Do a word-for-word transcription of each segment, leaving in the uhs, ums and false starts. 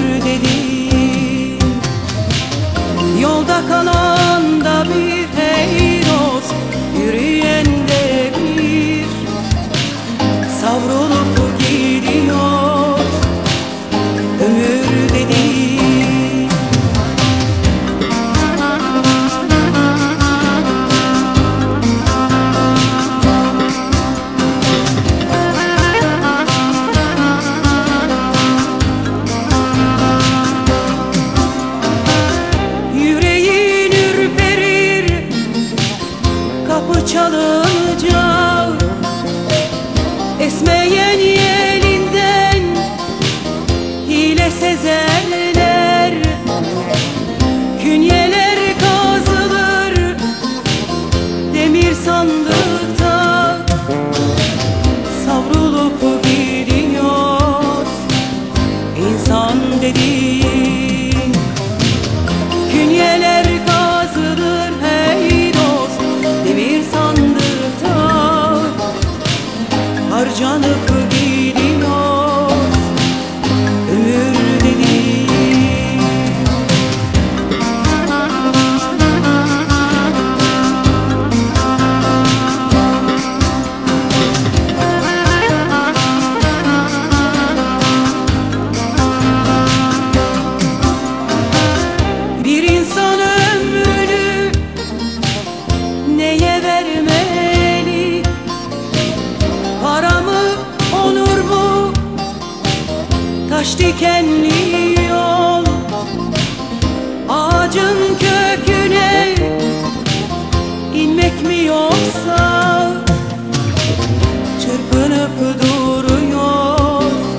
dediğin yolda kalan da bir, hey dost, yürüyen de bir, savrulup gidiyor ömür dediğin. Çalınca esmeyen yelinden hile sezerler, künyeler kazılır demir sandıkta, savrulup gidiyor insan dediğin. Künyeler kazılır hey dost demir sandıkta, harcanıp gidiyor ömür dediğin. Bir insan ömrünü neye vermeli? Para mı, onur mu, taş dikenli yol, ağacın köküne inmek mi yoksa çırpınıp duruyor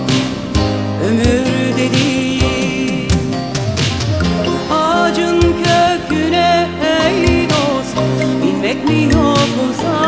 ömür dediğin. Ağacın köküne hey dost, inmek mi yoksa